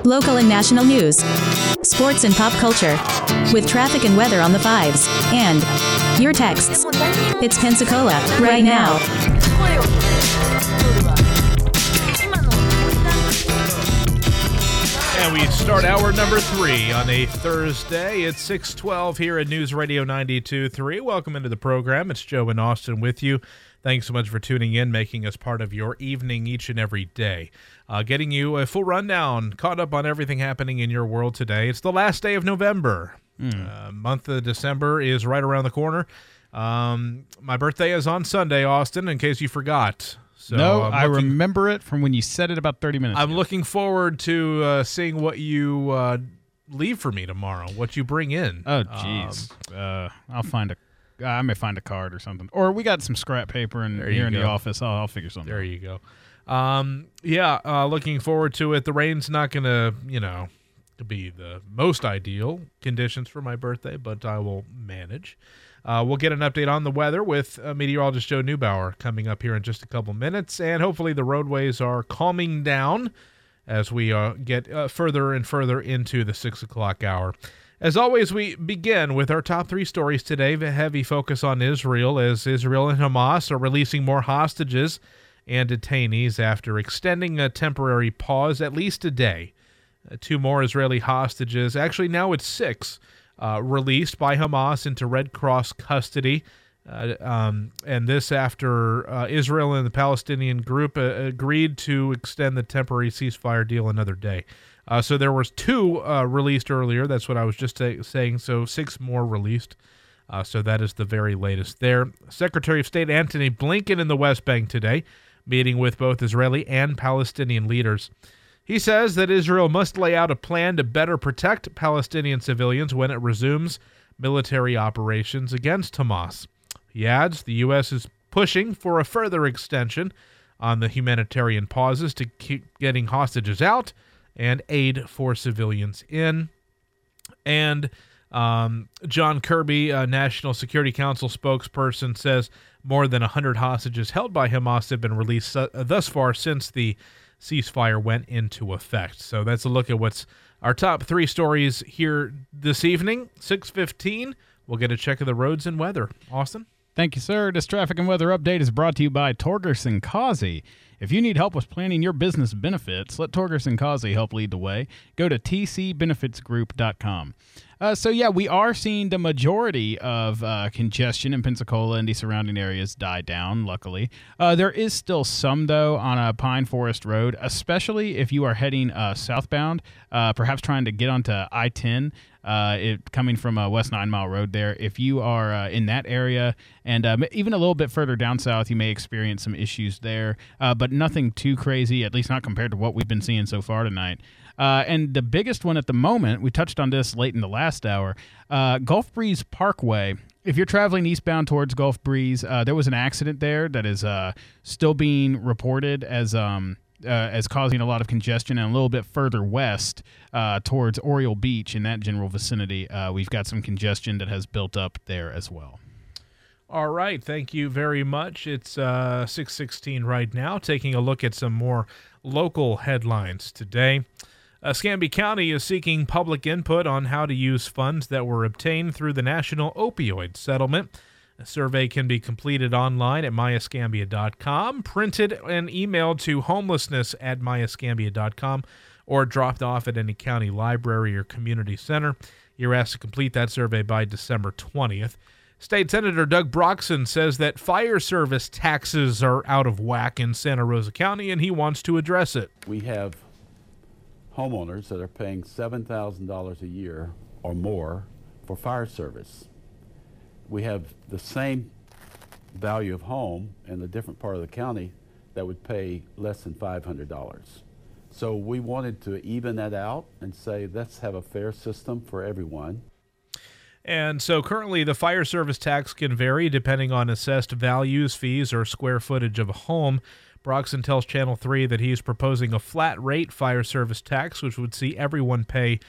local and national news, sports and pop culture, with traffic and weather on the fives, and your texts. It's Pensacola, right now. And we start hour number 3 on a Thursday. It's 6:12 here at News Radio 92.3. Welcome into the program. It's Joe and Austin with you. Thanks so much for tuning in, making us part of your evening each and every day. Getting you a full rundown, caught up on everything happening in your world today. It's the last day of November. Month of December is right around the corner. My birthday is on Sunday, Austin, in case you forgot. So I remember it from when you said it about 30 minutes ago. I'm looking forward to seeing what you leave for me tomorrow, what you bring in. Oh, jeez. I may find a card or something. Or we got some scrap paper here in the office. I'll figure something out. There you go. Looking forward to it. The rain's not going to, be the most ideal conditions for my birthday, but I will manage. We'll get an update on the weather with meteorologist Joe Neubauer coming up here in just a couple minutes, and hopefully the roadways are calming down as we get further and further into the 6 o'clock hour. As always, we begin with our top 3 stories today. A heavy focus on Israel, as Israel and Hamas are releasing more hostages and detainees after extending a temporary pause at least a day. 2 more Israeli hostages, actually now it's 6, released by Hamas into Red Cross custody. And this after Israel and the Palestinian group agreed to extend the temporary ceasefire deal another day. So there was 2 released earlier. That's what I was just saying. So 6 more released. So that is the very latest there. Secretary of State Antony Blinken in the West Bank today, meeting with both Israeli and Palestinian leaders. He says that Israel must lay out a plan to better protect Palestinian civilians when it resumes military operations against Hamas. He adds the U.S. is pushing for a further extension on the humanitarian pauses to keep getting hostages out and aid for civilians in. And John Kirby, National Security Council spokesperson, says more than 100 hostages held by Hamas have been released thus far since the ceasefire went into effect. So that's a look at what's our top 3 stories here this evening. 6:15, we'll get a check of the roads and weather. Austin? Thank you, sir. This traffic and weather update is brought to you by Torgerson Causey. If you need help with planning your business benefits, let Torgerson Causey help lead the way. Go to tcbenefitsgroup.com. We are seeing the majority of congestion in Pensacola and the surrounding areas die down, luckily. There is still some, though, on Pine Forest Road, especially if you are heading southbound, perhaps trying to get onto I-10, coming from West 9 Mile Road there. If you are in that area and even a little bit further down south, you may experience some issues there, but nothing too crazy, at least not compared to what we've been seeing so far tonight. And the biggest one at the moment, we touched on this late in the last hour, Gulf Breeze Parkway. If you're traveling eastbound towards Gulf Breeze, there was an accident there that is still being reported as causing a lot of congestion, and a little bit further west towards Oriole Beach in that general vicinity, we've got some congestion that has built up there as well. All right, thank you very much. It's 6:16 right now, taking a look at some more local headlines today. Escambia County is seeking public input on how to use funds that were obtained through the National Opioid Settlement. A survey can be completed online at myescambia.com, printed and emailed to homelessness@myescambia.com, or dropped off at any county library or community center. You're asked to complete that survey by December 20th. State Senator Doug Broxson says that fire service taxes are out of whack in Santa Rosa County, and he wants to address it. We have homeowners that are paying $7,000 a year or more for fire service. We have the same value of home in a different part of the county that would pay less than $500. So we wanted to even that out and say, let's have a fair system for everyone. And so currently the fire service tax can vary depending on assessed values, fees, or square footage of a home. Broxson tells Channel 3 that he's proposing a flat rate fire service tax, which would see everyone pay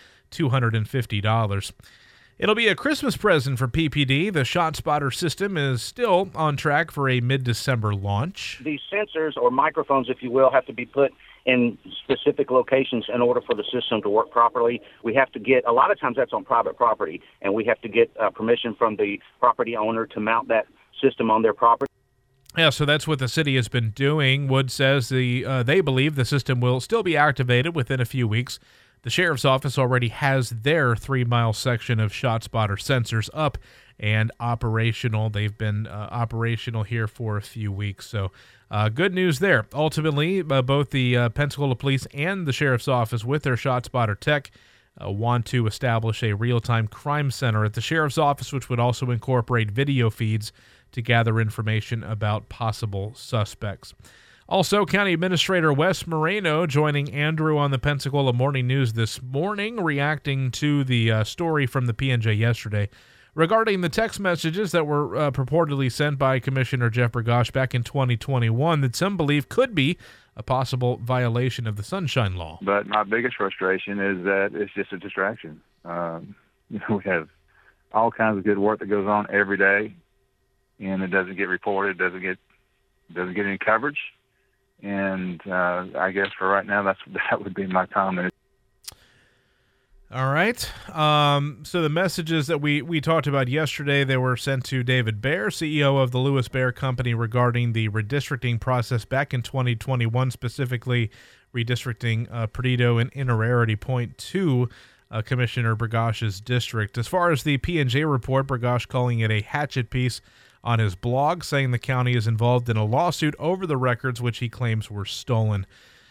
$250. It'll be a Christmas present for PPD. The ShotSpotter system is still on track for a mid-December launch. These sensors, or microphones, if you will, have to be put in specific locations in order for the system to work properly. We have to get, a lot of times that's on private property, and we have to get permission from the property owner to mount that system on their property. Yeah, so that's what the city has been doing. Wood says they believe the system will still be activated within a few weeks. The sheriff's office already has their 3-mile section of ShotSpotter sensors up and operational. They've been operational here for a few weeks, so good news there. Ultimately, both the Pensacola Police and the sheriff's office, with their ShotSpotter tech, want to establish a real-time crime center at the sheriff's office, which would also incorporate video feeds to gather information about possible suspects. Also, County Administrator Wes Moreno joining Andrew on the Pensacola Morning News this morning, reacting to the story from the P&J yesterday regarding the text messages that were purportedly sent by Commissioner Jeff Bergosh back in 2021 that some believe could be a possible violation of the Sunshine Law. But my biggest frustration is that it's just a distraction. We have all kinds of good work that goes on every day, and it doesn't get reported, doesn't get any coverage. And I guess for right now, that would be my comment. All right. So the messages that we talked about yesterday, they were sent to David Baer, CEO of the Lewis Baer Company, regarding the redistricting process back in 2021, specifically redistricting Perdido and Inner Point to Commissioner Bergosh's district. As far as the P&J report, Bergosh calling it a hatchet piece on his blog, saying the county is involved in a lawsuit over the records which he claims were stolen.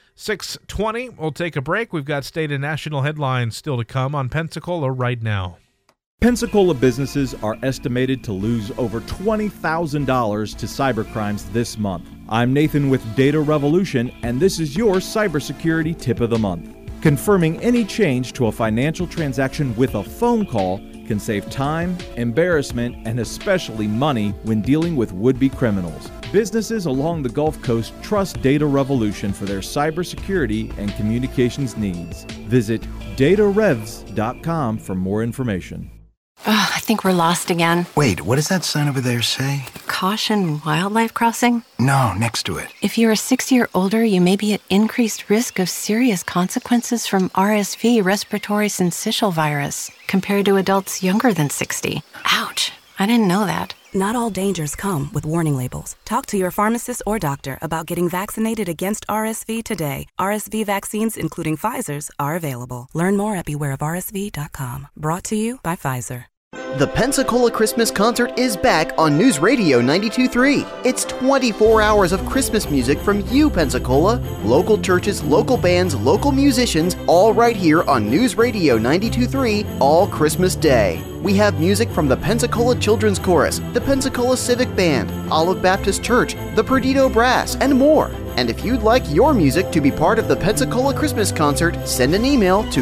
6:20, we'll take a break. We've got state and national headlines still to come on Pensacola right now. Pensacola businesses are estimated to lose over $20,000 to cybercrimes this month. I'm Nathan with Data Revolution, and this is your cybersecurity tip of the month. Confirming any change to a financial transaction with a phone call can save time, embarrassment, and especially money when dealing with would-be criminals. Businesses along the Gulf Coast trust Data Revolution for their cybersecurity and communications needs. Visit datarevs.com for more information. Oh, I think we're lost again. Wait, what does that sign over there say? Caution wildlife crossing? No, next to it. If you're 60 or older, you may be at increased risk of serious consequences from RSV, respiratory syncytial virus, compared to adults younger than 60. Ouch, I didn't know that. Not all dangers come with warning labels. Talk to your pharmacist or doctor about getting vaccinated against RSV today. RSV vaccines, including Pfizer's, are available. Learn more at bewareofrsv.com. Brought to you by Pfizer. The Pensacola Christmas Concert is back on News Radio 92.3. It's 24 hours of Christmas music from you, Pensacola. Local churches, local bands, local musicians, all right here on News Radio 92.3 all Christmas Day. We have music from the Pensacola Children's Chorus, the Pensacola Civic Band, Olive Baptist Church, the Perdido Brass, and more. And if you'd like your music to be part of the Pensacola Christmas Concert, send an email to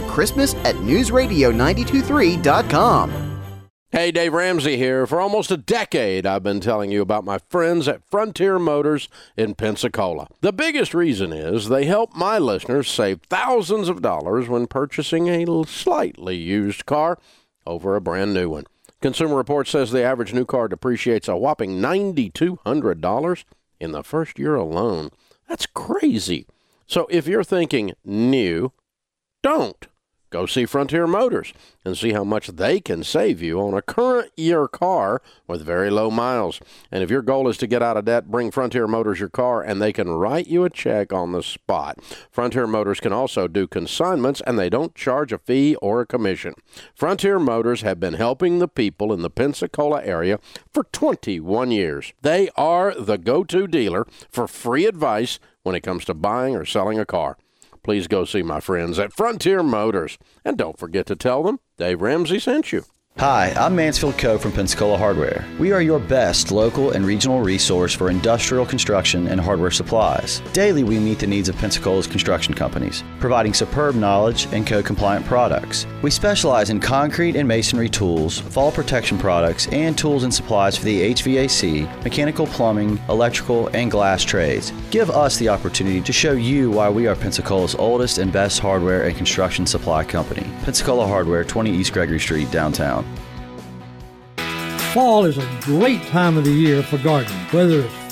christmas@newsradio923.com. Hey, Dave Ramsey here. For almost a decade, I've been telling you about my friends at Frontier Motors in Pensacola. The biggest reason is they help my listeners save thousands of dollars when purchasing a slightly used car over a brand new one. Consumer Reports says the average new car depreciates a whopping $9,200 in the first year alone. That's crazy. So if you're thinking new, don't. Go see Frontier Motors and see how much they can save you on a current year car with very low miles. And if your goal is to get out of debt, bring Frontier Motors your car and they can write you a check on the spot. Frontier Motors can also do consignments and they don't charge a fee or a commission. Frontier Motors have been helping the people in the Pensacola area for 21 years. They are the go-to dealer for free advice when it comes to buying or selling a car. Please go see my friends at Frontier Motors. And don't forget to tell them Dave Ramsey sent you. Hi, I'm Mansfield Coe from Pensacola Hardware. We are your best local and regional resource for industrial construction and hardware supplies. Daily, we meet the needs of Pensacola's construction companies, providing superb knowledge and code-compliant products. We specialize in concrete and masonry tools, fall protection products, and tools and supplies for the HVAC, mechanical plumbing, electrical, and glass trades. Give us the opportunity to show you why we are Pensacola's oldest and best hardware and construction supply company. Pensacola Hardware, 20 East Gregory Street, downtown. Fall is a great time of the year for gardening. Whether it's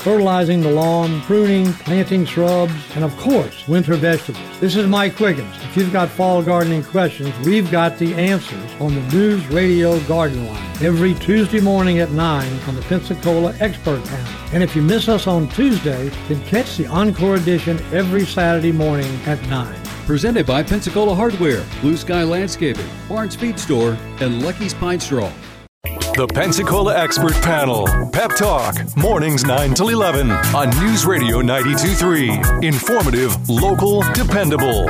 fertilizing the lawn, pruning, planting shrubs, and of course, winter vegetables. This is Mike Quiggins. If you've got fall gardening questions, we've got the answers on the News Radio Garden Line every Tuesday morning at 9 on the Pensacola Expert Panel. And if you miss us on Tuesday, then catch the Encore edition every Saturday morning at 9. Presented by Pensacola Hardware, Blue Sky Landscaping, Barnes Feed Store, and Lucky's Pine Straw. The Pensacola Expert Panel. Pep Talk. Mornings 9 till 11 on News Radio 92.3. Informative, local, dependable.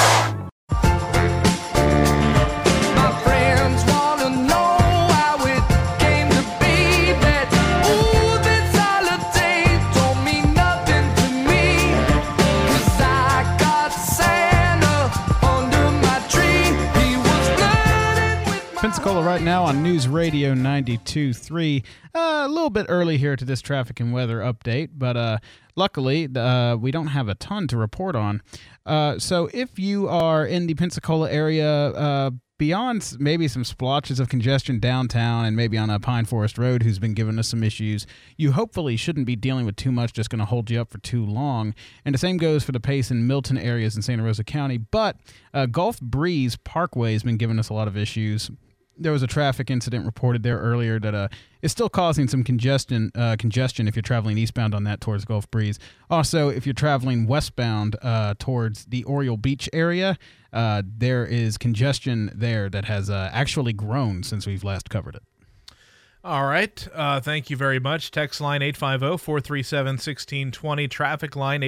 Pensacola right now on News Radio 92.3. A little bit early here to this traffic and weather update, but luckily we don't have a ton to report on. So if you are in the Pensacola area, beyond maybe some splotches of congestion downtown and maybe on a Pine Forest Road who's been giving us some issues, you hopefully shouldn't be dealing with too much just going to hold you up for too long. And the same goes for the Pace and Milton areas in Santa Rosa County. But Gulf Breeze Parkway has been giving us a lot of issues. There was a traffic incident reported there earlier that is still causing some congestion if you're traveling eastbound on that towards Gulf Breeze. Also, if you're traveling westbound towards the Oriole Beach area, there is congestion there that has actually grown since we've last covered it. All right. Thank you very much. Text line 850-437-1620. Traffic line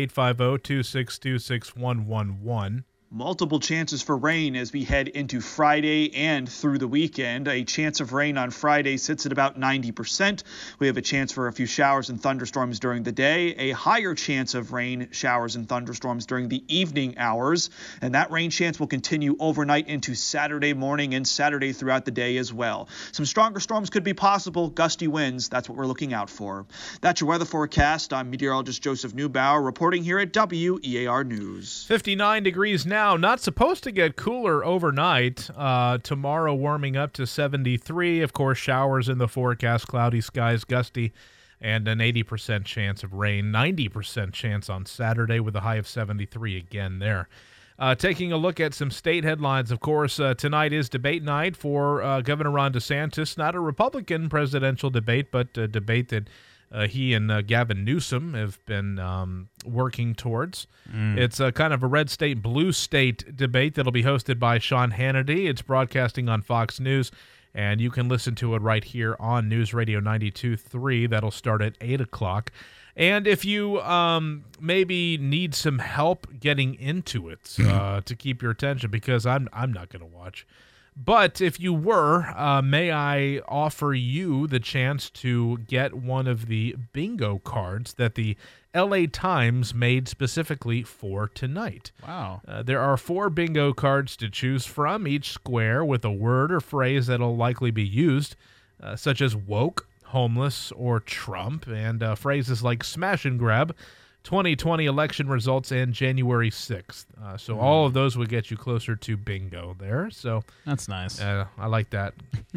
850-262-6111. Multiple chances for rain as we head into Friday and through the weekend. A chance of rain on Friday sits at about 90%. We have a chance for a few showers and thunderstorms during the day. A higher chance of rain, showers, and thunderstorms during the evening hours. And that rain chance will continue overnight into Saturday morning and Saturday throughout the day as well. Some stronger storms could be possible. Gusty winds, that's what we're looking out for. That's your weather forecast. I'm meteorologist Joseph Neubauer reporting here at WEAR News. 59 degrees now. Not supposed to get cooler overnight. Tomorrow warming up to 73. Of course, showers in the forecast, cloudy skies, gusty, and an 80% chance of rain. 90% chance on Saturday with a high of 73 again there. Taking a look at some state headlines, of course, tonight is debate night for Governor Ron DeSantis. Not a Republican presidential debate, but a debate that he and Gavin Newsom have been working towards. It's a kind of a red state, blue state debate that'll be hosted by Sean Hannity. It's broadcasting on Fox News, and you can listen to it right here on News Radio 92.3. That'll start at 8 o'clock. And if you maybe need some help getting into it to keep your attention, because I'm not going to watch. But if you were, may I offer you the chance to get one of the bingo cards that the LA Times made specifically for tonight. Wow. There are 4 bingo cards to choose from, each square with a word or phrase that'll likely be used, such as woke, homeless, or Trump, and phrases like smash and grab, 2020 election results, and January 6th. So all of those would get you closer to bingo there. So that's nice. I like that.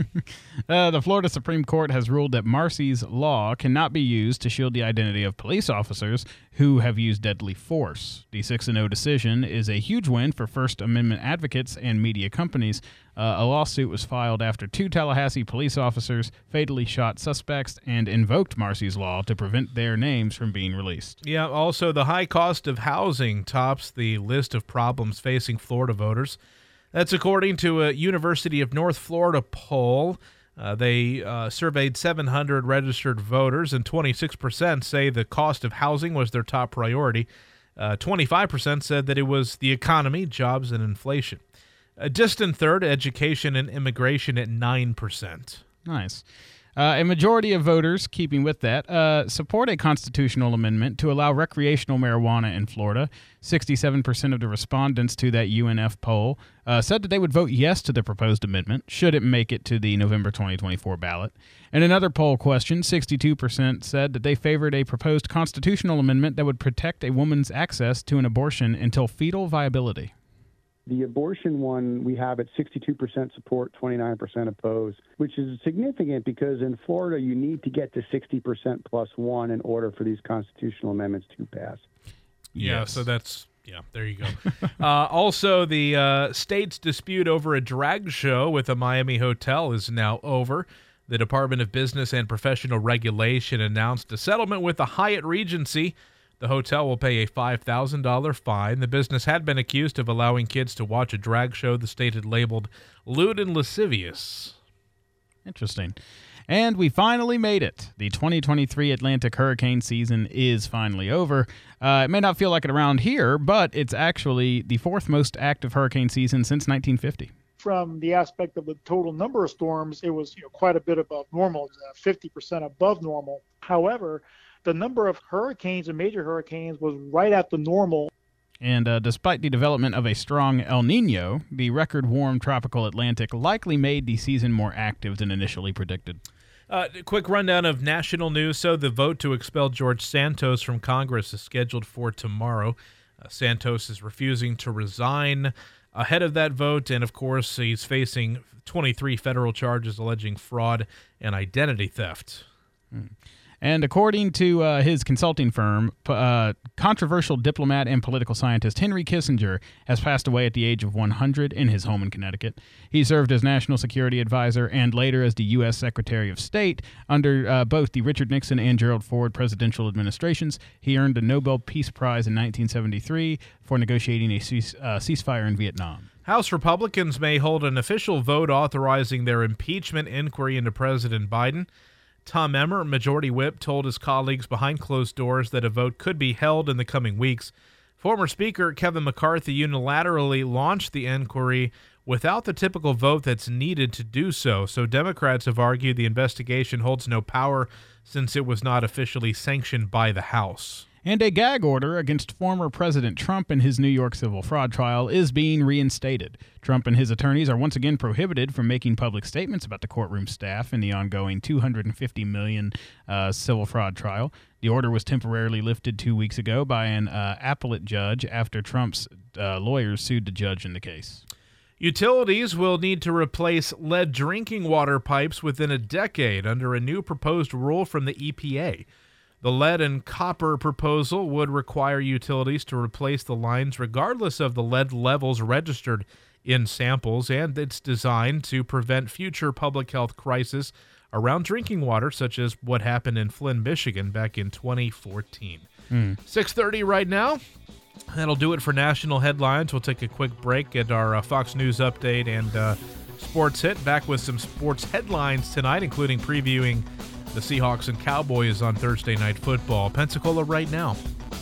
The Florida Supreme Court has ruled that Marsy's Law cannot be used to shield the identity of police officers who have used deadly force. The 6-0 decision is a huge win for First Amendment advocates and media companies. A lawsuit was filed after 2 Tallahassee police officers fatally shot suspects and invoked Marsy's Law to prevent their names from being released. Yeah, also the high cost of housing tops the list of problems facing Florida voters. That's according to a University of North Florida poll. They surveyed 700 registered voters, and 26% say the cost of housing was their top priority. 25% said that it was the economy, jobs, and inflation. A distant third, education and immigration at 9%. Nice. A majority of voters, keeping with that, support a constitutional amendment to allow recreational marijuana in Florida. 67% of the respondents to that UNF poll said that they would vote yes to the proposed amendment, should it make it to the November 2024 ballot. In another poll question, 62% said that they favored a proposed constitutional amendment that would protect a woman's access to an abortion until fetal viability. The abortion one we have at 62% support, 29% opposed, which is significant because in Florida you need to get to 60% plus one in order for these constitutional amendments to pass. Yeah, so that's, there you go. Also, the state's dispute over a drag show with a Miami hotel is now over. The Department of Business and Professional Regulation announced a settlement with the Hyatt Regency. The hotel will pay a $5,000 fine. The business had been accused of allowing kids to watch a drag show the state had labeled lewd and lascivious. Interesting. And we finally made it. The 2023 Atlantic hurricane season is finally over. It may not feel like it around here, but it's actually the fourth most active hurricane season since 1950. From the aspect of the total number of storms, it was quite a bit above normal, 50% above normal. However, the number of hurricanes and major hurricanes was right at the normal. And despite the development of a strong El Nino, the record warm tropical Atlantic likely made the season more active than initially predicted. Quick rundown of national news. So the vote to expel George Santos from Congress is scheduled for tomorrow. Santos is refusing to resign ahead of that vote, and of course he's facing 23 federal charges alleging fraud and identity theft. And according to his consulting firm, controversial diplomat and political scientist Henry Kissinger has passed away at the age of 100 in his home in Connecticut. He served as National Security Advisor and later as the U.S. Secretary of State under both the Richard Nixon and Gerald Ford presidential administrations. He earned the Nobel Peace Prize in 1973 for negotiating a ceasefire in Vietnam. House Republicans may hold an official vote authorizing their impeachment inquiry into President Biden. Tom Emmer, Majority Whip, told his colleagues behind closed doors that a vote could be held in the coming weeks. Former Speaker Kevin McCarthy unilaterally launched the inquiry without the typical vote that's needed to do so. So Democrats have argued the investigation holds no power since it was not officially sanctioned by the House. And a gag order against former President Trump in his New York civil fraud trial is being reinstated. Trump and his attorneys are once again prohibited from making public statements about the courtroom staff in the ongoing $250 million civil fraud trial. The order was temporarily lifted 2 weeks ago by an appellate judge after Trump's lawyers sued the judge in the case. Utilities will need to replace lead drinking water pipes within a decade under a new proposed rule from the EPA. The lead and copper proposal would require utilities to replace the lines regardless of the lead levels registered in samples, and it's designed to prevent future public health crises around drinking water, such as what happened in Flint, Michigan back in 2014. 6:30 right now. That'll do it for national headlines. We'll take a quick break at our Fox News update and sports hit. Back with some sports headlines tonight, including previewing the Seahawks and Cowboys on Thursday Night Football. Pensacola right now.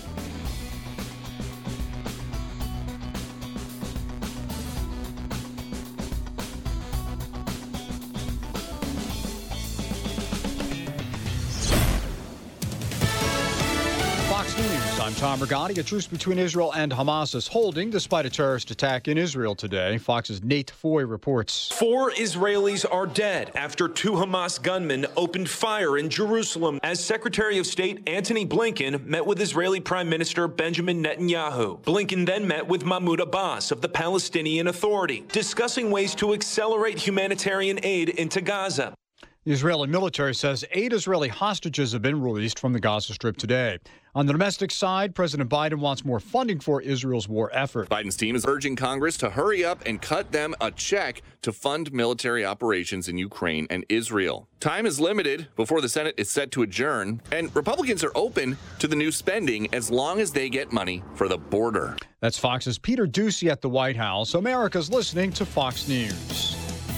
Fox News, I'm Tom Regani. A truce between Israel and Hamas is holding despite a terrorist attack in Israel today. Fox's Nate Foy reports. 4 Israelis are dead after 2 Hamas gunmen opened fire in Jerusalem as Secretary of State Antony Blinken met with Israeli Prime Minister Benjamin Netanyahu. Blinken then met with Mahmoud Abbas of the Palestinian Authority, discussing ways to accelerate humanitarian aid into Gaza. The Israeli military says 8 Israeli hostages have been released from the Gaza Strip today. On the domestic side, President Biden wants more funding for Israel's war effort. Biden's team is urging Congress to hurry up and cut them a check to fund military operations in Ukraine and Israel. Time is limited before the Senate is set to adjourn, and Republicans are open to the new spending as long as they get money for the border. That's Fox's Peter Doocy at the White House. America's listening to Fox News.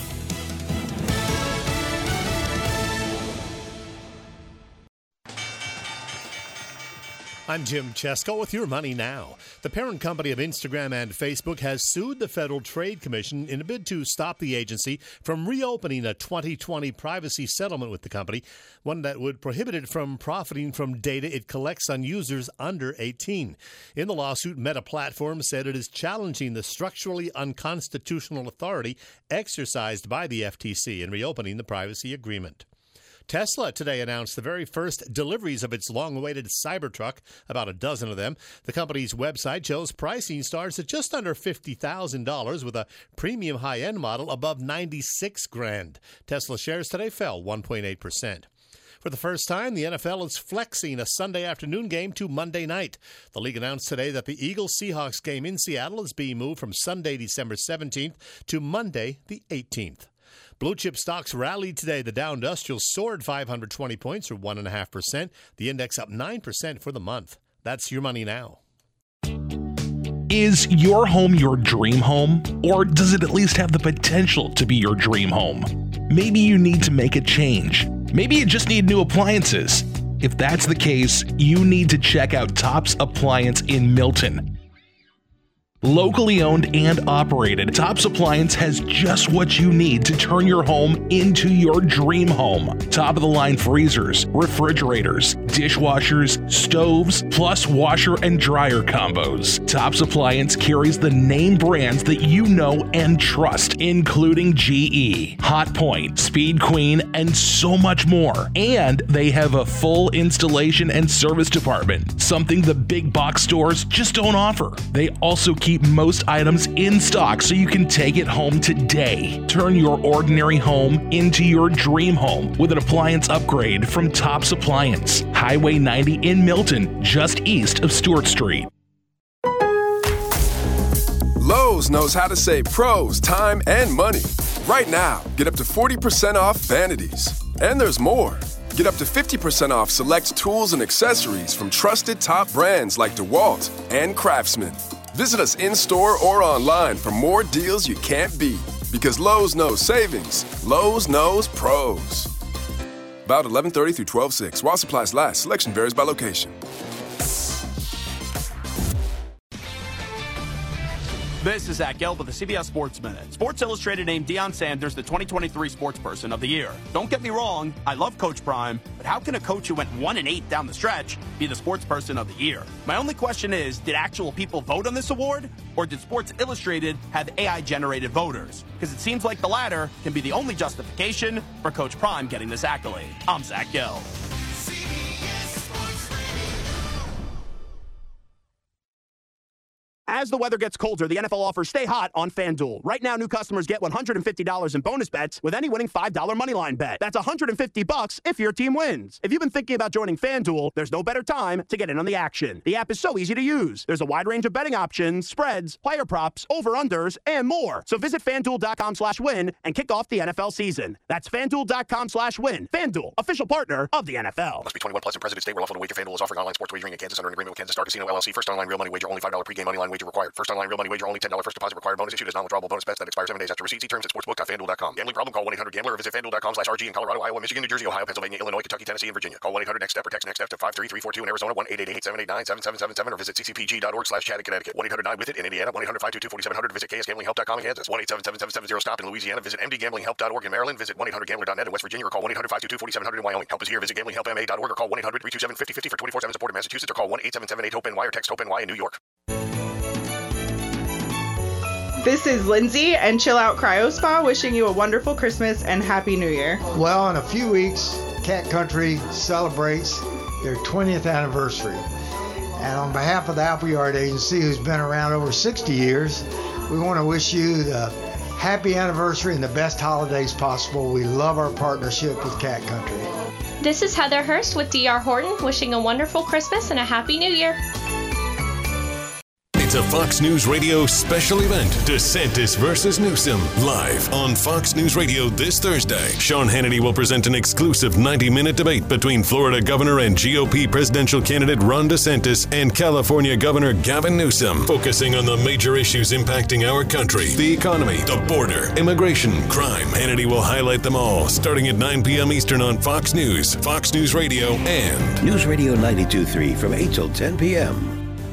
I'm Jim Chesko with Your Money Now. The parent company of Instagram and Facebook has sued the Federal Trade Commission in a bid to stop the agency from reopening a 2020 privacy settlement with the company, one that would prohibit it from profiting from data it collects on users under 18. In the lawsuit, Meta Platforms said it is challenging the structurally unconstitutional authority exercised by the FTC in reopening the privacy agreement. Tesla today announced the very first deliveries of its long-awaited Cybertruck, about a dozen of them. The company's website shows pricing starts at just under $50,000 with a premium high-end model above $96,000. Tesla shares today fell 1.8%. For the first time, the NFL is flexing a Sunday afternoon game to Monday night. The league announced today that the Eagles-Seahawks game in Seattle is being moved from Sunday, December 17th to Monday, the 18th. Blue chip stocks rallied today. The Dow Industrial soared 520 points, or 1.5%. The index up 9% for the month. That's your money now. Is your home your dream home? Or does it at least have the potential to be your dream home? Maybe you need to make a change. Maybe you just need new appliances. If that's the case, you need to check out Tops Appliance in Milton. Locally owned and operated, Tops Appliance has just what you need to turn your home into your dream home. Top-of-the-line freezers, refrigerators, dishwashers, stoves, plus washer and dryer combos. Tops Appliance carries the name brands that you know and trust, including GE, Hotpoint, Speed Queen, and so much more. And they have a full installation and service department, something the big box stores just don't offer. They also keep most items in stock so you can take it home today. Turn your ordinary home into your dream home with an appliance upgrade from Tops Appliance. Highway 90 in Milton, just east of Stewart Street. Lowe's knows how to save pros time and money. Right now, get up to 40% off vanities. And there's more. Get up to 50% off select tools and accessories from trusted top brands like DeWalt and Craftsman. Visit us in-store or online for more deals you can't beat. Because Lowe's knows savings. Lowe's knows pros. About 11/30 through 12/6. While supplies last, selection varies by location. This is Zach Gelb with the CBS Sports Minute. Sports Illustrated named Deion Sanders the 2023 Sports Person of the Year. Don't get me wrong, I love Coach Prime, but how can a coach who went 1-8 down the stretch be the Sports Person of the Year? My only question is, did actual people vote on this award, or did Sports Illustrated have AI-generated voters? Because it seems like the latter can be the only justification for Coach Prime getting this accolade. I'm Zach Gelb. As the weather gets colder, the NFL offers Stay Hot on FanDuel. Right now, new customers get $150 in bonus bets with any winning $5 moneyline bet. That's $150 if your team wins. If you've been thinking about joining FanDuel, there's no better time to get in on the action. The app is so easy to use. There's a wide range of betting options, spreads, player props, over-unders, and more. So visit FanDuel.com/win and kick off the NFL season. That's FanDuel.com/win. FanDuel, official partner of the NFL. Must be 21 plus in President State. We're lawful to wager. FanDuel is offering online sports wagering in Kansas under an agreement with Kansas Star Casino LLC. First online real money wager, only $5 pregame money line wager required. First online real money wager, only $10 first deposit required. Bonus issued as non-withdrawable bonus bets that expire 7 days after receipt. See terms at sportsbook.fanduel.com. Gambling problem? Call 1-800-GAMBLER or visit FanDuel.com/RG in Colorado, Iowa, Michigan, New Jersey, Ohio, Pennsylvania, Illinois, Kentucky, Tennessee, and Virginia. Call 1-800-NEXT-STEP or text NEXT-STEP to 53342 in Arizona, 1-888-789-7777 or visit ccpg.org/chat in Connecticut. 1-800-9-WITH-IT in Indiana, 1-800-522-4700 visit KSGamblingHelp.com in Kansas. 1-877-770-STOP in Louisiana. Visit mdgamblinghelp.org in Maryland. Visit 1-800-GAMBLER.net in West Virginia or call 1-800-522-4700 in Wyoming. Help is here. Visit gamblinghelpma.org or call 1-800-327-5050 for 24/7 support in Massachusetts or call 1-877-8-HOPE-NY or text HOPE-NY in New York. This is Lindsay and Chill Out Cryo Spa wishing you a wonderful Christmas and Happy New Year. Well, in a few weeks, Cat Country celebrates their 20th anniversary. And on behalf of the Appleyard Agency, who's been around over 60 years, we want to wish you the happy anniversary and the best holidays possible. We love our partnership with Cat Country. This is Heather Hurst with D.R. Horton wishing a wonderful Christmas and a Happy New Year. It's a Fox News Radio special event, DeSantis versus Newsom, live on Fox News Radio this Thursday. Sean Hannity will present an exclusive 90-minute debate between Florida Governor and GOP presidential candidate Ron DeSantis and California Governor Gavin Newsom, focusing on the major issues impacting our country, the economy, the border, immigration, crime. Hannity will highlight them all, starting at 9 p.m. Eastern on Fox News, Fox News Radio, and News Radio 92.3 from 8 till 10 p.m.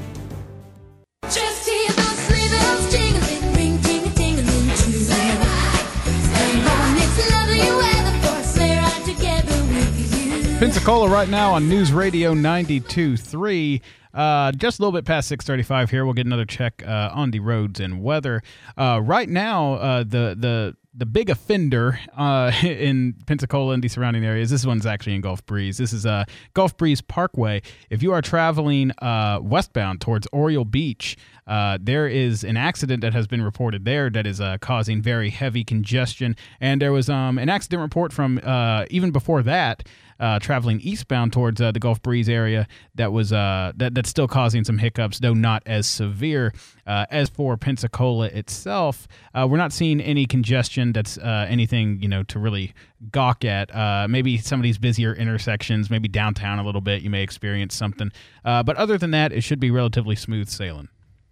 Pensacola right now on News Radio 92.3. Just a little bit past 6:35 here. We'll get another check on the roads and weather. Right now, the the big offender in Pensacola and the surrounding areas. This one's actually in Gulf Breeze. This is Gulf Breeze Parkway. If you are traveling westbound towards Oriole Beach, there is an accident that has been reported there that is causing very heavy congestion. And there was an accident report from even before that, traveling eastbound towards the Gulf Breeze area that was that's still causing some hiccups, though not as severe. As for Pensacola itself, we're not seeing any congestion that's anything to really gawk at. Maybe some of these busier intersections, maybe downtown a little bit, you may experience something. But other than that, it should be relatively smooth sailing.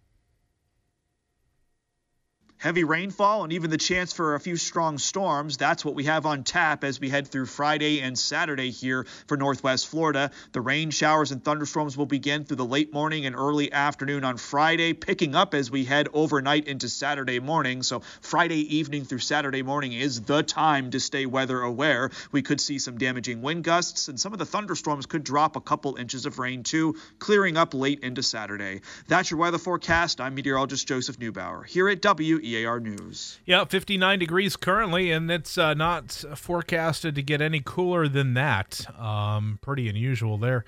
Heavy rainfall and even the chance for a few strong storms. That's what we have on tap as we head through Friday and Saturday here for Northwest Florida. The rain, showers, and thunderstorms will begin through the late morning and early afternoon on Friday, picking up as we head overnight into Saturday morning. So Friday evening through Saturday morning is the time to stay weather aware. We could see some damaging wind gusts, and some of the thunderstorms could drop a couple inches of rain too, clearing up late into Saturday. That's your weather forecast. I'm meteorologist Joseph Neubauer here at WEAR News. Yeah, 59 degrees currently, and it's not forecasted to get any cooler than that. Pretty unusual there.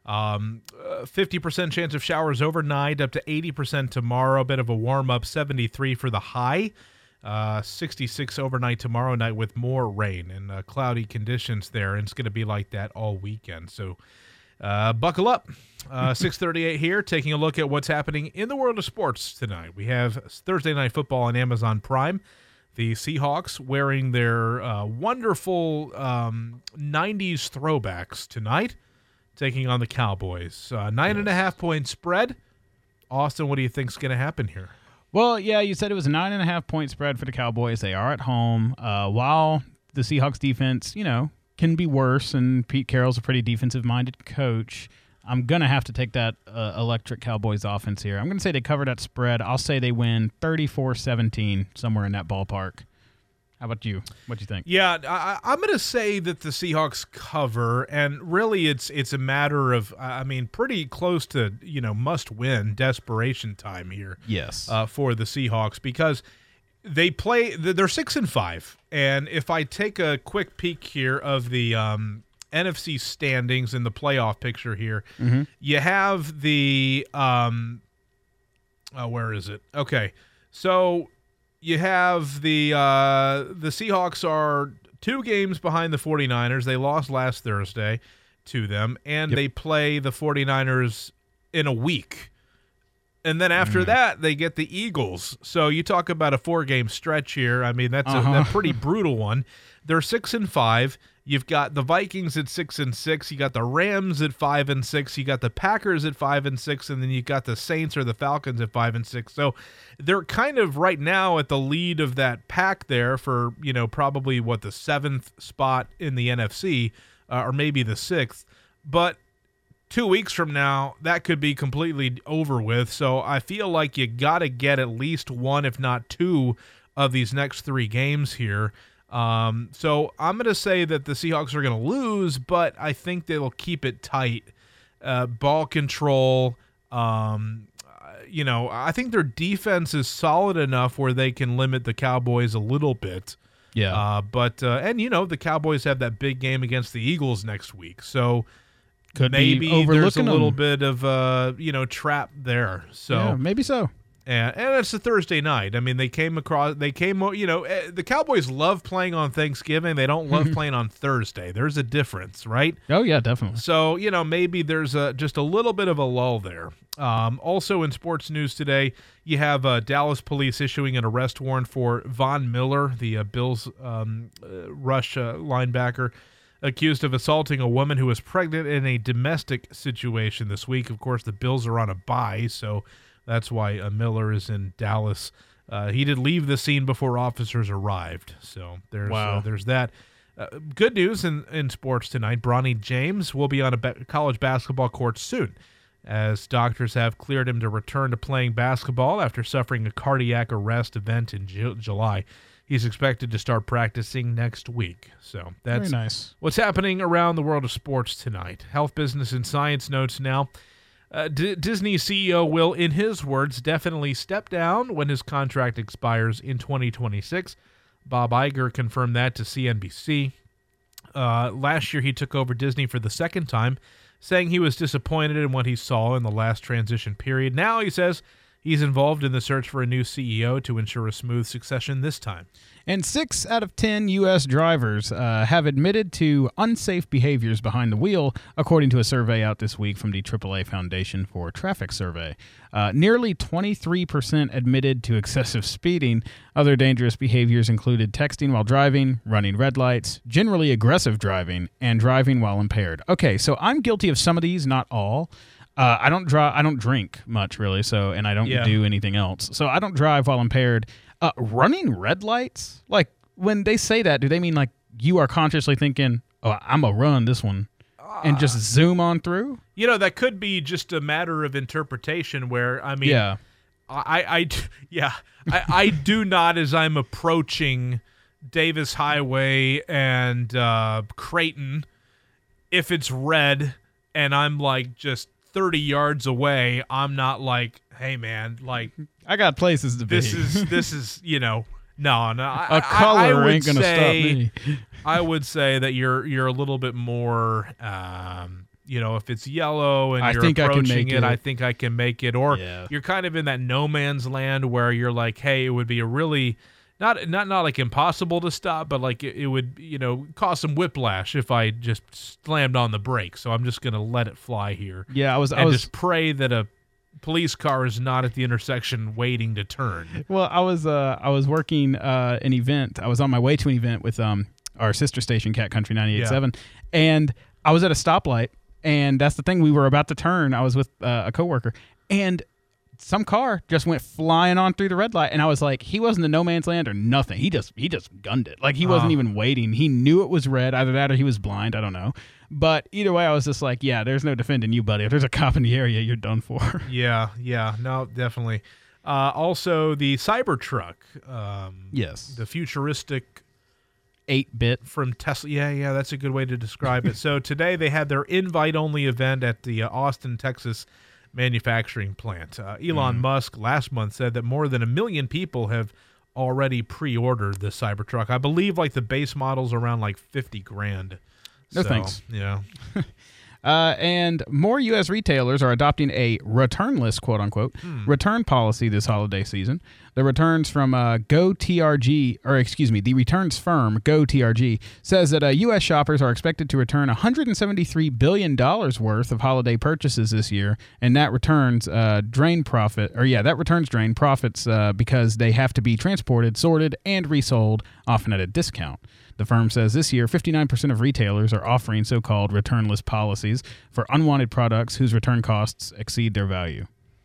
50% chance of showers overnight, up to 80% tomorrow. A bit of a warm-up, 73 for the high. 66 overnight tomorrow night with more rain and cloudy conditions there, and it's going to be like that all weekend. So buckle up. 6:38 here, taking a look at what's happening in the world of sports tonight. We have Thursday Night Football on Amazon Prime. The Seahawks wearing their wonderful 90s throwbacks tonight, taking on the Cowboys. 9.5-point spread. Austin, what do you think's going to happen here? Well, yeah, you said it was a 9.5-point spread for the Cowboys. They are at home. While the Seahawks defense, can be worse, and Pete Carroll's a pretty defensive-minded coach, I'm going to have to take that electric Cowboys offense here. I'm going to say they cover that spread. I'll say they win 34-17, somewhere in that ballpark. How about you? What do you think? Yeah, I'm going to say that the Seahawks cover, and really it's a matter of, pretty close to, must-win desperation time here. Yes. For the Seahawks, because they're 6-5, and if I take a quick peek here of the NFC standings in the playoff picture here, you have the where is it? Okay, so you have the Seahawks are 2 games behind the 49ers. They lost last Thursday to them, and they play the 49ers in a week. And then after that, they get the Eagles. So you talk about a 4-game stretch here. I mean, that's a pretty brutal one. They're 6-5. You've got the Vikings at 6-6. You got the Rams at 5-6. You got the Packers at 5-6, and then you got the Saints or the Falcons at 5-6. So they're kind of right now at the lead of that pack there for probably the 7th spot in the NFC, or maybe the 6th. But 2 weeks from now, that could be completely over with. So I feel like you got to get at least 1, if not 2, of these next 3 games here. So I'm going to say that the Seahawks are going to lose, but I think they will keep it tight. Ball control, I think their defense is solid enough where they can limit the Cowboys a little bit. Yeah. The Cowboys have that big game against the Eagles next week. So could maybe be there's a little them. bit of trap there. So yeah, maybe so. And it's a Thursday night. I mean, the Cowboys love playing on Thanksgiving. They don't love playing on Thursday. There's a difference, right? Oh, yeah, definitely. So, maybe there's just a little bit of a lull there. Also in sports news today, you have Dallas police issuing an arrest warrant for Von Miller, the Bills rush linebacker, accused of assaulting a woman who was pregnant in a domestic situation this week. Of course, the Bills are on a bye, so that's why Miller is in Dallas. He did leave the scene before officers arrived. So there's that. Good news in sports tonight. Bronny James will be on a college basketball court soon, as doctors have cleared him to return to playing basketball after suffering a cardiac arrest event in July. He's expected to start practicing next week. So that's very nice. What's happening around the world of sports tonight. Health, business, and science notes now. Disney CEO will, in his words, definitely step down when his contract expires in 2026. Bob Iger confirmed that to CNBC. Last year, he took over Disney for the second time, saying he was disappointed in what he saw in the last transition period. Now he says he's involved in the search for a new CEO to ensure a smooth succession this time. And 6 out of 10 U.S. drivers have admitted to unsafe behaviors behind the wheel, according to a survey out this week from the AAA Foundation for Traffic Survey. Nearly 23% admitted to excessive speeding. Other dangerous behaviors included texting while driving, running red lights, generally aggressive driving, and driving while impaired. Okay, so I'm guilty of some of these, not all. I don't drink much, really, and I don't do anything else. So I don't drive while impaired. Running red lights? Like, when they say that, do they mean like you are consciously thinking, oh, I'm going to run this one and just zoom on through? You know, that could be just a matter of interpretation where, I mean, I do not, as I'm approaching Davis Highway and Creighton, if it's red and I'm like just 30 yards away, I'm not like, hey man, like I got places to be. This is no. A color ain't gonna stop me. I would say that you're a little bit more, if it's yellow and you're approaching it, I think I can make it. Or you're kind of in that no man's land where you're like, hey, it would be a really not like impossible to stop, but like it would cause some whiplash if I just slammed on the brake. So I'm just gonna let it fly here. Yeah, I was just pray that a police car is not at the intersection waiting to turn. Well, I was working an event. I was on my way to an event with our sister station, Cat Country 98.7, and I was at a stoplight, and that's the thing. We were about to turn. I was with a coworker, and some car just went flying on through the red light, and I was like, he wasn't in no man's land or nothing. He just gunned it. Like, he wasn't even waiting. He knew it was red. Either that or he was blind. I don't know. But either way, I was just like, yeah, there's no defending you, buddy. If there's a cop in the area, you're done for. Yeah. No, definitely. Also, the Cybertruck. Yes. The futuristic 8-bit from Tesla. Yeah, that's a good way to describe it. So today they had their invite-only event at the Austin, Texas manufacturing plant. Elon Musk last month said that more than 1 million people have already pre-ordered the Cybertruck. I believe like the base model's around like $50,000. No thanks. Yeah. And more U.S. retailers are adopting a returnless, quote-unquote, return policy this holiday season. The returns from the returns firm GoTRG says that U.S. shoppers are expected to return $173 billion worth of holiday purchases this year, and that returns drain profits because they have to be transported, sorted, and resold, often at a discount. The firm says this year, 59% of retailers are offering so-called returnless policies for unwanted products whose return costs exceed their value.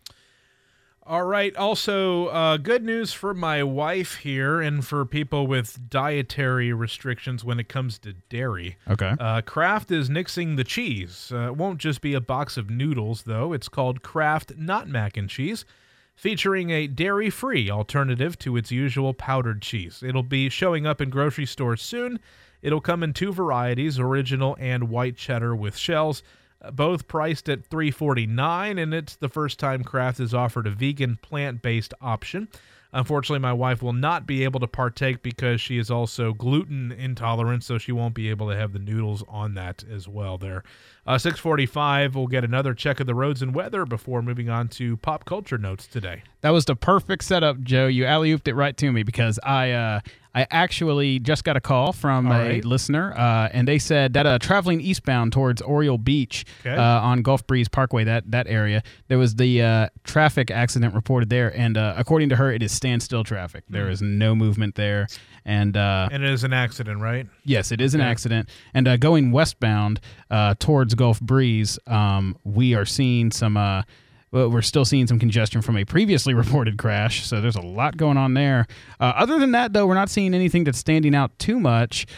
All right. Also, good news for my wife here and for people with dietary restrictions when it comes to dairy. Okay. Kraft is nixing the cheese. It won't just be a box of noodles, though. It's called Kraft Not Mac and Cheese, featuring a dairy-free alternative to its usual powdered cheese. It'll be showing up in grocery stores soon. It'll come in 2 varieties, original and white cheddar with shells, both priced at $3.49, and it's the first time Kraft has offered a vegan, plant-based option. Unfortunately, my wife will not be able to partake because she is also gluten intolerant, so she won't be able to have the noodles on that as well there. 6:45, we'll get another check of the roads and weather before moving on to pop culture notes today. That was the perfect setup, Joe. You alley-ooped it right to me because I actually just got a call from a listener, and they said that traveling eastbound towards Oriole Beach on Gulf Breeze Parkway, that area, there was the traffic accident reported there, and according to her, it is standstill traffic. There is no movement there. And it is an accident, right? Yes, it is an accident. And going westbound towards Gulf Breeze, we are seeing some... we're still seeing some congestion from a previously reported crash, so there's a lot going on there. Other than that, though, we're not seeing anything that's standing out too much.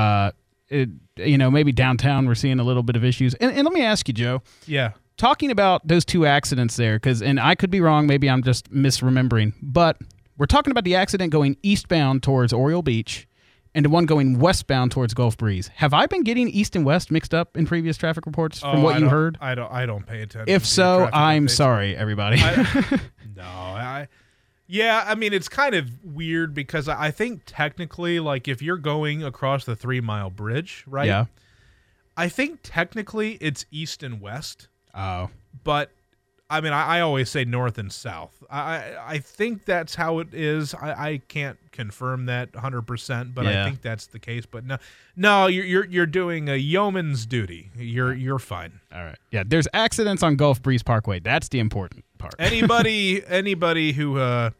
Maybe downtown we're seeing a little bit of issues. And let me ask you, Joe. Yeah. Talking about those 2 accidents there, and I could be wrong, maybe I'm just misremembering, but we're talking about the accident going eastbound towards Oriole Beach and the one going westbound towards Gulf Breeze. Have I been getting east and west mixed up in previous traffic reports from what you heard? I don't pay attention. If so, I'm sorry, everybody. Yeah, I mean, it's kind of weird because I think technically, like, if you're going across the 3 Mile Bridge, right? Yeah. I think technically it's east and west. Oh. But, I mean, I always say north and south. I think that's how it is. I can't confirm that 100%, but I think that's the case. But no, you're doing a yeoman's duty. You're fine. All right. Yeah, there's accidents on Gulf Breeze Parkway. That's the important part. Anybody who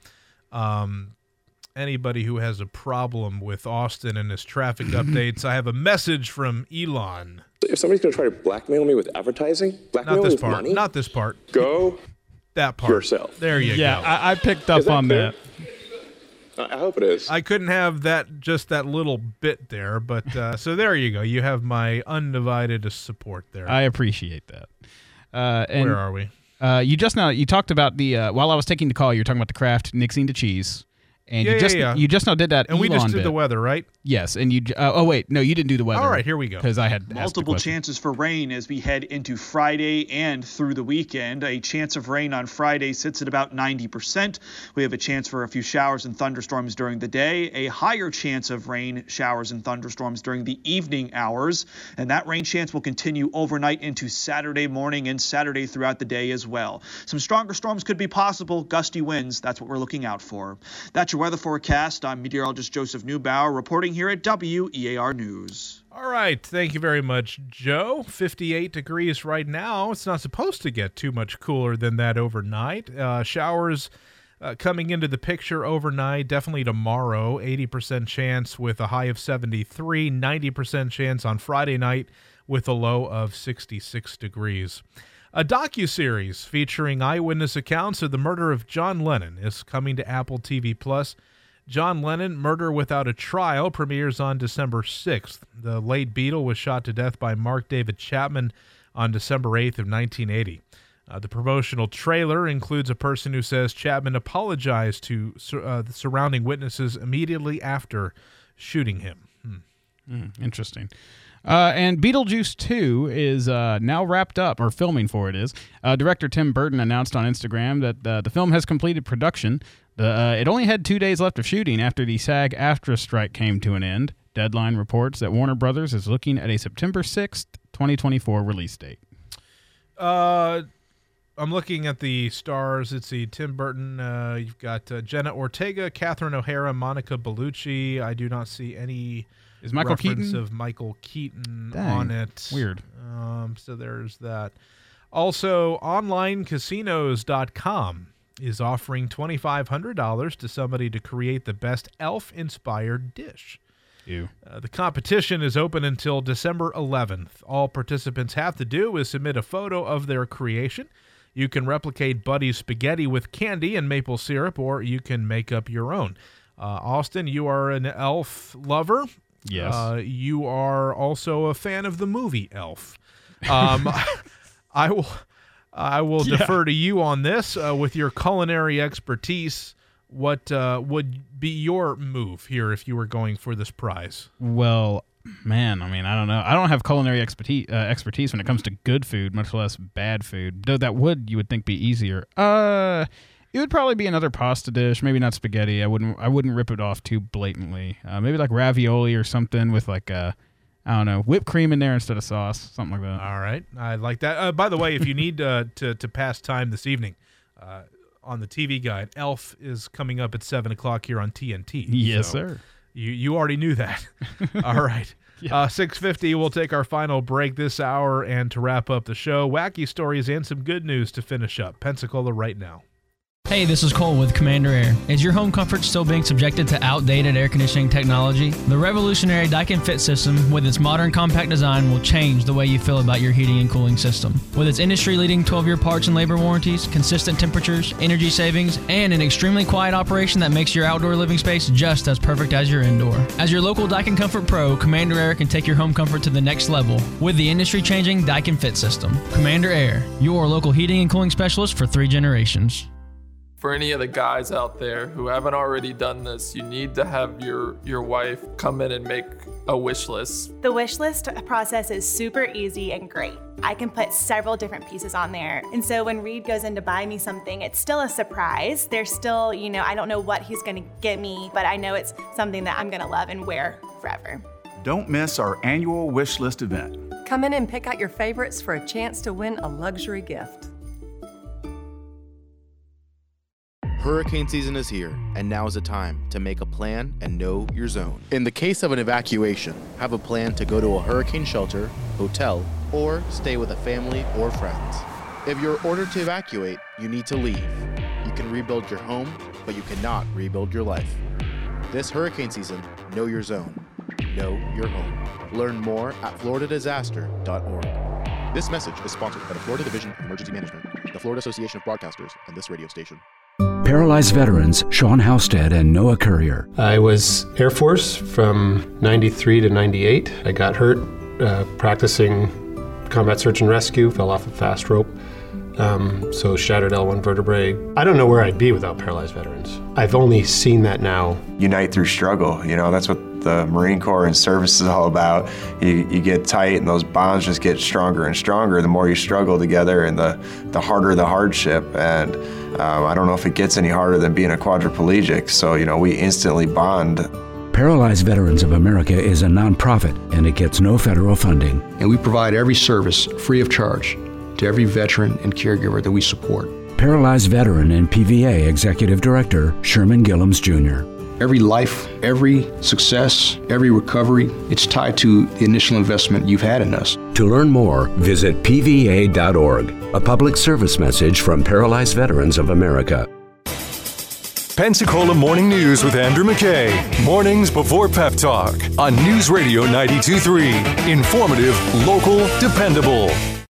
has a problem with Austin and his traffic updates, I have a message from Elon. If somebody's going to try to blackmail me with advertising, blackmail me with money, not this part. Go that part yourself. There you go. Yeah, I picked up on that. I hope it is. I couldn't have just that little bit there, but so there you go. You have my undivided support there. I appreciate that. Where are we? You talked about the while I was taking the call, you were talking about the Kraft mixing the cheese. And you just now did that. And we Elon just did bit. the weather, right? Yes, and you. Oh wait, no, you didn't do the weather. All right, here we go. Because I had multiple chances for rain as we head into Friday and through the weekend. A chance of rain on Friday sits at about 90%. We have a chance for a few showers and thunderstorms during the day. A higher chance of rain, showers, and thunderstorms during the evening hours, and that rain chance will continue overnight into Saturday morning and Saturday throughout the day as well. Some stronger storms could be possible. Gusty winds. That's what we're looking out for. That's your weather forecast. I'm meteorologist Joseph Neubauer reporting here at WEAR News. All right. Thank you very much, Joe. 58 degrees right now. It's not supposed to get too much cooler than that overnight. Showers coming into the picture overnight, definitely tomorrow. 80% chance with a high of 73, 90% chance on Friday night with a low of 66 degrees. A docuseries featuring eyewitness accounts of the murder of John Lennon is coming to Apple TV+. John Lennon, Murder Without a Trial, premieres on December 6th. The late Beatle was shot to death by Mark David Chapman on December 8th of 1980. The promotional trailer includes a person who says Chapman apologized to the surrounding witnesses immediately after shooting him. Interesting. And Beetlejuice 2 is now wrapped up, or filming for it is. Director Tim Burton announced on Instagram that the film has completed production. It only had 2 days left of shooting after the SAG-AFTRA strike came to an end. Deadline reports that Warner Brothers is looking at a September 6th, 2024 release date. I'm looking at the stars. It's Tim Burton. You've got Jenna Ortega, Catherine O'Hara, Monica Bellucci. I do not see any Is Michael reference Keaton? of Michael Keaton Dang, on it. weird. So there's that. Also, onlinecasinos.com is offering $2,500 to somebody to create the best elf-inspired dish. Ew. The competition is open until December 11th. All participants have to do is submit a photo of their creation. You can replicate Buddy's spaghetti with candy and maple syrup, or you can make up your own. Austin, you are an elf lover. Yes. You are also a fan of the movie Elf. I will defer to you on this with your culinary expertise. What would be your move here if you were going for this prize? Well, man, I mean, I don't know. I don't have culinary expertise when it comes to good food, much less bad food. Though that would, you would think, be easier. It would probably be another pasta dish, maybe not spaghetti. I wouldn't rip it off too blatantly. Maybe like ravioli or something with like I don't know, whipped cream in there instead of sauce, something like that. All right, I like that. By the way, if you need to pass time this evening, on the TV Guide, Elf is coming up at 7 o'clock here on TNT. Yes, so sir. You already knew that. All right. 6:50, we'll take our final break this hour, and to wrap up the show, wacky stories and some good news to finish up. Pensacola right now. Hey, this is Cole with Commander Air. Is your home comfort still being subjected to outdated air conditioning technology? The revolutionary Daikin Fit system, with its modern compact design, will change the way you feel about your heating and cooling system. With its industry-leading 12-year parts and labor warranties, consistent temperatures, energy savings, and an extremely quiet operation that makes your outdoor living space just as perfect as your indoor. As your local Daikin Comfort Pro, Commander Air can take your home comfort to the next level with the industry-changing Daikin Fit system. Commander Air, your local heating and cooling specialist for 3 generations. For any of the guys out there who haven't already done this, you need to have your wife come in and make a wish list. The wish list process is super easy and great. I can put several different pieces on there. And so when Reed goes in to buy me something, it's still a surprise. There's still, I don't know what he's gonna get me, but I know it's something that I'm gonna love and wear forever. Don't miss our annual wish list event. Come in and pick out your favorites for a chance to win a luxury gift. Hurricane season is here, and now is the time to make a plan and know your zone. In the case of an evacuation, have a plan to go to a hurricane shelter, hotel, or stay with a family or friends. If you're ordered to evacuate, you need to leave. You can rebuild your home, but you cannot rebuild your life. This hurricane season, know your zone. Know your home. Learn more at floridadisaster.org. This message is sponsored by the Florida Division of Emergency Management, the Florida Association of Broadcasters, and this radio station. Paralyzed veterans Sean Halstead and Noah Courier. I was Air Force from 93 to 98. I got hurt practicing combat search and rescue, fell off a fast rope, so shattered L1 vertebrae. I don't know where I'd be without paralyzed veterans. I've only seen that now. Unite through struggle, that's what the Marine Corps and service is all about. You get tight and those bonds just get stronger and stronger the more you struggle together, and the harder the hardship. And I don't know if it gets any harder than being a quadriplegic, so we instantly bond. Paralyzed Veterans of America is a nonprofit, and it gets no federal funding. And we provide every service free of charge to every veteran and caregiver that we support. Paralyzed Veteran and PVA Executive Director Sherman Gillums Jr. Every life, every success, every recovery, it's tied to the initial investment you've had in us. To learn more, visit pva.org. A public service message from Paralyzed Veterans of America. Pensacola Morning News with Andrew McKay. Mornings before Pep Talk on News Radio 92.3. Informative, local, dependable.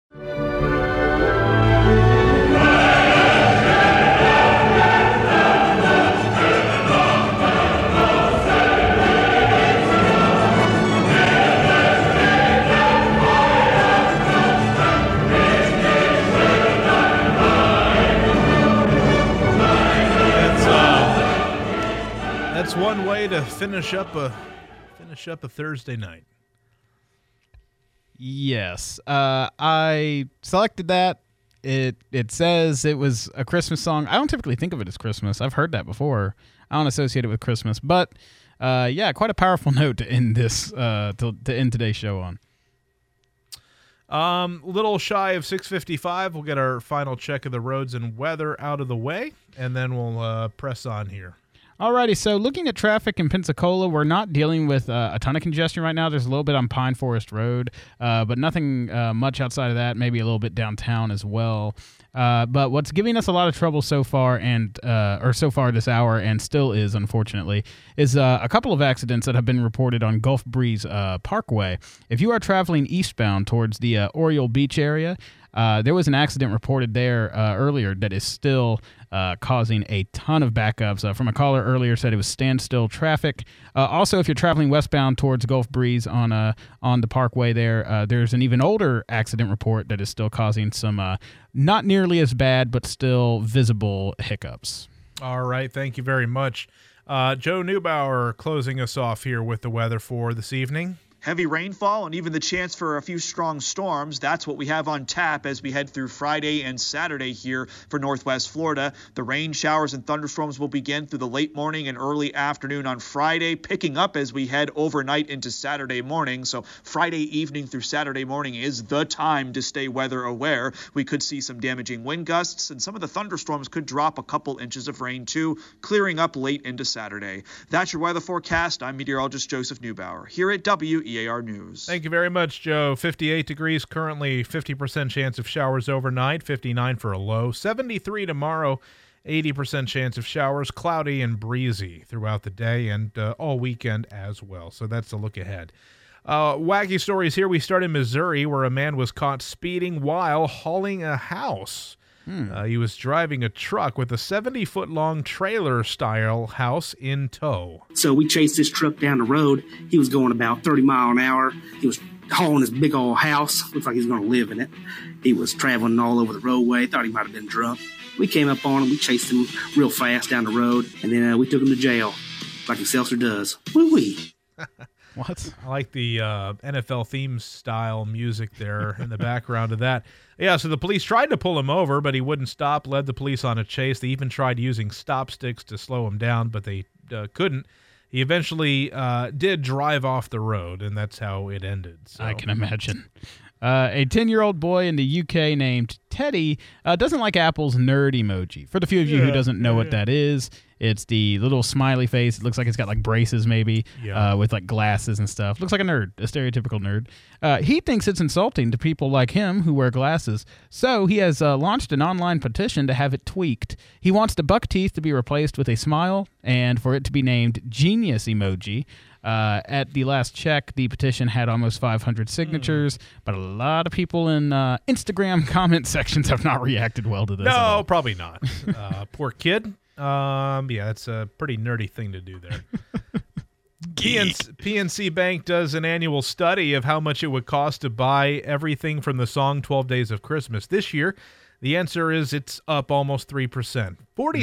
That's one way to finish up a Thursday night. Yes, I selected that. It says it was a Christmas song. I don't typically think of it as Christmas. I've heard that before. I don't associate it with Christmas, but quite a powerful note to end this to end today's show on. Little shy of 6:55. We'll get our final check of the roads and weather out of the way, and then we'll press on here. Alrighty, so looking at traffic in Pensacola, we're not dealing with a ton of congestion right now. There's a little bit on Pine Forest Road, but nothing much outside of that, maybe a little bit downtown as well. But what's giving us a lot of trouble so far this hour, and still is, unfortunately, is a couple of accidents that have been reported on Gulf Breeze Parkway. If you are traveling eastbound towards the Oriole Beach area, there was an accident reported there earlier that is still causing a ton of backups. From a caller earlier said it was standstill traffic. Also, if you're traveling westbound towards Gulf Breeze on the Parkway there, there's an even older accident report that is still causing some not nearly as bad but still visible hiccups. All right, thank you very much. Joe Neubauer closing us off here with the weather for this evening. Heavy rainfall and even the chance for a few strong storms. That's what we have on tap as we head through Friday and Saturday here for Northwest Florida. The rain, showers, and thunderstorms will begin through the late morning and early afternoon on Friday, picking up as we head overnight into Saturday morning. So Friday evening through Saturday morning is the time to stay weather aware. We could see some damaging wind gusts, and some of the thunderstorms could drop a couple inches of rain too, clearing up late into Saturday. That's your weather forecast. I'm meteorologist Joseph Neubauer here at WEAR News. Thank you very much, Joe. 58 degrees currently, 50% chance of showers overnight, 59 for a low, 73 tomorrow, 80% chance of showers, cloudy and breezy throughout the day and all weekend as well. So that's a look ahead. Wacky stories here. We start in Missouri, where a man was caught speeding while hauling a house. He was driving a truck with a 70-foot-long trailer-style house in tow. So we chased this truck down the road. He was going about 30 miles an hour. He was hauling this big old house. Looked like he was going to live in it. He was traveling all over the roadway. Thought he might have been drunk. We came up on him. We chased him real fast down the road, and then we took him to jail, like Excelsior does. Woo-wee. What? I like the NFL theme style music there in the background of that. Yeah, so the police tried to pull him over, but he wouldn't stop, led the police on a chase. They even tried using stop sticks to slow him down, but they couldn't. He eventually did drive off the road, and that's how it ended. So. I can imagine. A 10-year-old boy in the UK named Teddy doesn't like Apple's nerd emoji. For the few of you who doesn't know what that is, it's the little smiley face. It looks like it's got like braces maybe with like glasses and stuff. Looks like a nerd, a stereotypical nerd. He thinks it's insulting to people like him who wear glasses, so he has launched an online petition to have it tweaked. He wants the buck teeth to be replaced with a smile and for it to be named Genius Emoji. At the last check, the petition had almost 500 signatures, but a lot of people in Instagram comment sections have not reacted well to this. No, probably not. Poor kid. Yeah, that's a pretty nerdy thing to do there. PNC Bank does an annual study of how much it would cost to buy everything from the song 12 Days of Christmas. This year, the answer is it's up almost 3%,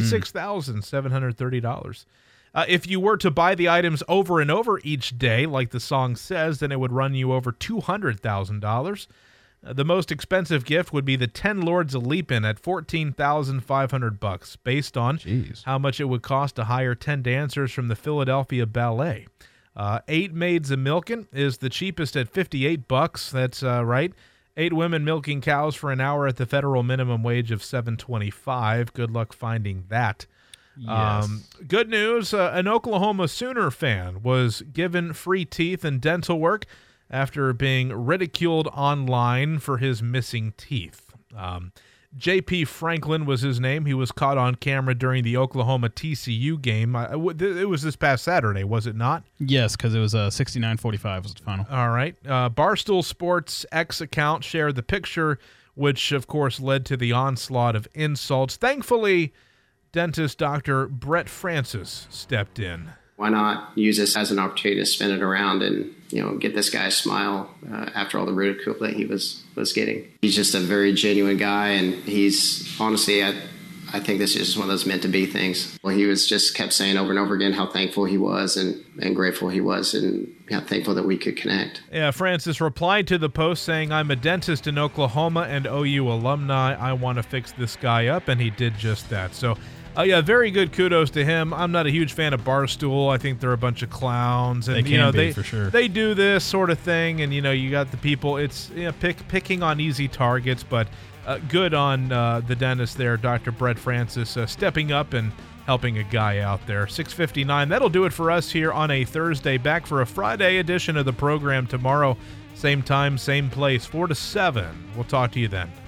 $46,730. If you were to buy the items over and over each day, like the song says, then it would run you over $200,000. The most expensive gift would be the 10 Lords of Leapin' at $14,500, based on how much it would cost to hire 10 dancers from the Philadelphia Ballet. 8 Maids a Milkin' is the cheapest at $58. That's right. 8 women milking cows for an hour at the federal minimum wage of $7.25. Good luck finding that. Yes. Good news, an Oklahoma Sooner fan was given free teeth and dental work after being ridiculed online for his missing teeth. J.P. Franklin was his name. He was caught on camera during the Oklahoma TCU game. It was this past Saturday, was it not? Yes, because it was 69-45 was the final. All right. Barstool Sports X account shared the picture, which, of course, led to the onslaught of insults. Thankfully, dentist Dr. Brett Francis stepped in. Why not use this as an opportunity to spin it around and, get this guy a smile after all the ridicule that he was getting. He's just a very genuine guy, and he's honestly, I think this is just one of those meant to be things. Well, he kept saying over and over again how thankful he was and grateful he was and how thankful that we could connect. Yeah, Francis replied to the post saying, "I'm a dentist in Oklahoma and OU alumni. I want to fix this guy up," and he did just that. So, yeah, very good kudos to him. I'm not a huge fan of Barstool. I think they're a bunch of clowns, and they for sure. They do this sort of thing, and you got the people. It's picking on easy targets, but good on the dentist there, Dr. Brett Francis, stepping up and helping a guy out there. 6:59. That'll do it for us here on a Thursday. Back for a Friday edition of the program tomorrow, same time, same place, 4 to 7. We'll talk to you then.